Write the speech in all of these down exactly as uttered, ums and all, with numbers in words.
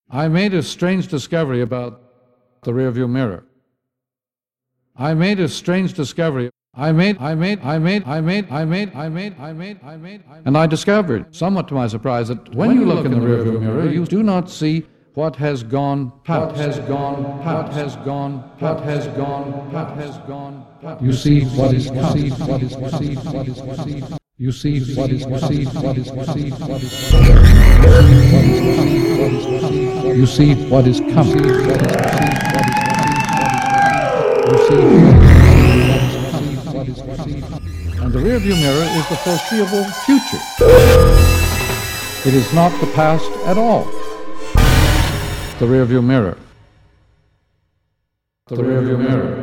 I made a strange discovery about the rearview mirror. I made a strange discovery. I made, I made, I made, I made, I made, I made, I made, I made, I made. And I discovered, somewhat to my surprise, that when you look in the rearview mirror, you do not see what has gone past. What has gone past. What has gone past. What has gone past. What has gone past. You see what is coming. What is perceived. What is perceived. You see what is perceived. What is perceived. What is perceived. You see what is coming. What is perceived. What is perceived. You see what is perceived. And the rearview mirror is the foreseeable future. It is not the past at all. The rearview mirror. The rearview mirror.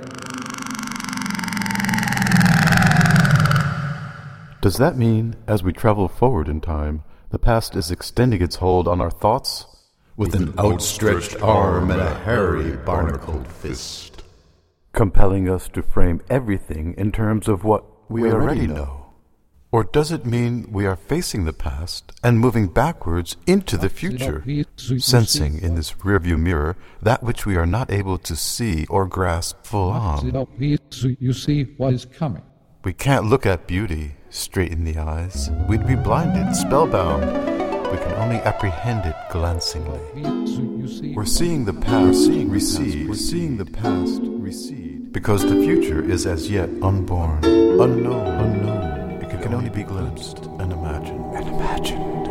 Does that mean, as we travel forward in time, the past is extending its hold on our thoughts? With an outstretched arm and a hairy barnacled fist, compelling us to frame everything in terms of what we, we already, already know. know. Or does it mean we are facing the past and moving backwards into the future, sensing in this rearview mirror that which we are not able to see or grasp full on? You see what is coming. We can't look at beauty straight in the eyes. We'd be blinded, spellbound. We can only apprehend it glancingly. We're seeing the past recede. We're seeing the past recede. Because the future is as yet unborn, unknown, unknown. It can only be glimpsed and imagined. And imagined.